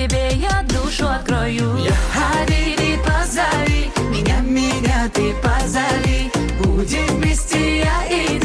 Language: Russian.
тебе я душу открою. Хаbibi, позови меня, ты позови. Будем вместе я и